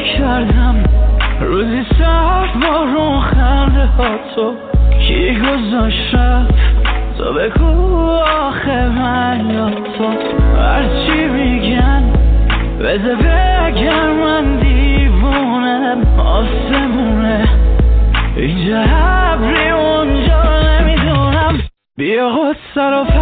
کردم روزی سرد بارون خنده ها تو کی گذاشت رفت تو بگو آخه من یا تو هرچی میگن بده بگم من دیوونم آسمونه اینجا ابری اونجا نمیدونم بیا خود سر